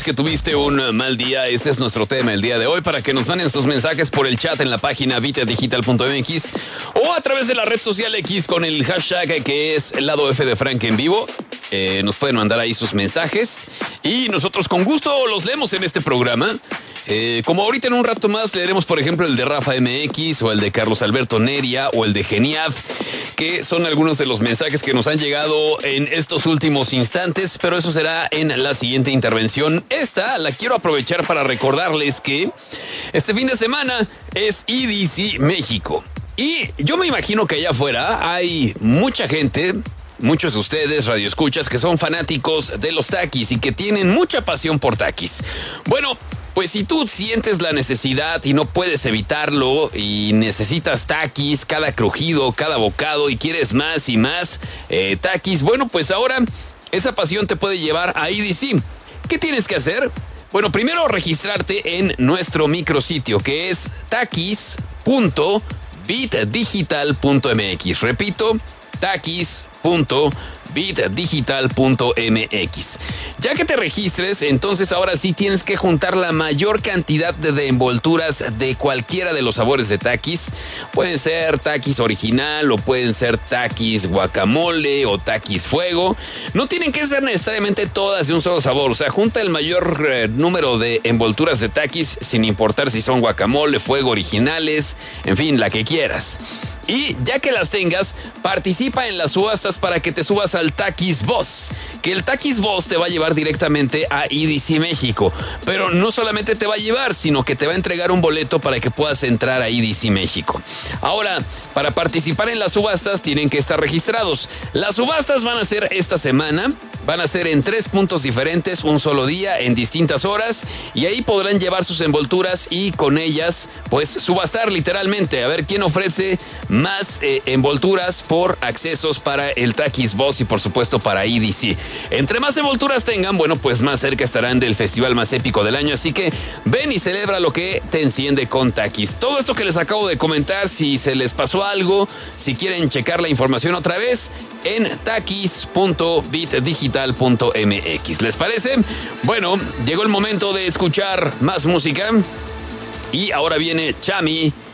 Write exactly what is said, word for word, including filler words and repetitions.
Que tuviste un mal día, ese es nuestro tema el día de hoy, para que nos manden sus mensajes por el chat en la página vita digital punto m x o a través de la red social X con el hashtag que es el lado F de Frank en vivo. Eh, nos pueden mandar ahí sus mensajes y nosotros con gusto los leemos en este programa. Eh, como ahorita en un rato más leeremos, por ejemplo, el de Rafa M X o el de Carlos Alberto Neria o el de Geniad, que son algunos de los mensajes que nos han llegado en estos últimos instantes, pero eso será en la siguiente intervención. Esta la quiero aprovechar para recordarles que este fin de semana es E D C México. Y yo me imagino que allá afuera hay mucha gente, muchos de ustedes, radioescuchas, que son fanáticos de los taquis y que tienen mucha pasión por taquis. Bueno, pues si tú sientes la necesidad y no puedes evitarlo y necesitas taquis, cada crujido, cada bocado y quieres más y más eh, taquis, bueno, pues ahora esa pasión te puede llevar a E D C. ¿Qué tienes que hacer? Bueno, primero registrarte en nuestro micrositio que es taquis punto bit digital punto m x. Repito, taquis punto bit digital punto m x. Ya que te registres, entonces ahora sí tienes que juntar la mayor cantidad de, de envolturas de cualquiera de los sabores de taquis. Pueden ser taquis original o pueden ser taquis guacamole o taquis fuego. No tienen que ser necesariamente todas de un solo sabor. O sea, junta el mayor eh, número de envolturas de taquis sin importar si son guacamole, fuego, originales, en fin, la que quieras. Y ya que las tengas, participa en las subastas para que te subas al Taquis Boss, que el Taquis Boss te va a llevar directamente a E D C México. Pero no solamente te va a llevar, sino que te va a entregar un boleto para que puedas entrar a E D C México. Ahora, para participar en las subastas tienen que estar registrados. Las subastas van a ser esta semana. Van a ser en tres puntos diferentes, un solo día, en distintas horas, y ahí podrán llevar sus envolturas y con ellas, pues, subastar literalmente, a ver quién ofrece más eh, envolturas por accesos para el Taquis Boss y, por supuesto, para E D C. Entre más envolturas tengan, bueno, pues más cerca estarán del festival más épico del año, así que ven y celebra lo que te enciende con Taquis. Todo esto que les acabo de comentar, si se les pasó algo, si quieren checar la información otra vez, en taquis punto bit digital punto m x. ¿Les parece? Bueno, llegó el momento de escuchar más música y ahora viene Chami